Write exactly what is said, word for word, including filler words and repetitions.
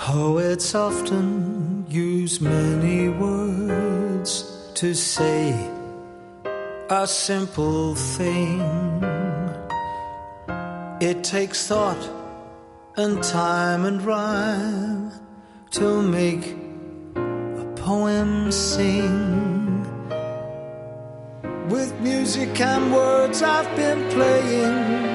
Poets often use many words to say a simple thing. It takes thought and time and rhyme to make a poem sing. With music and words I've been playing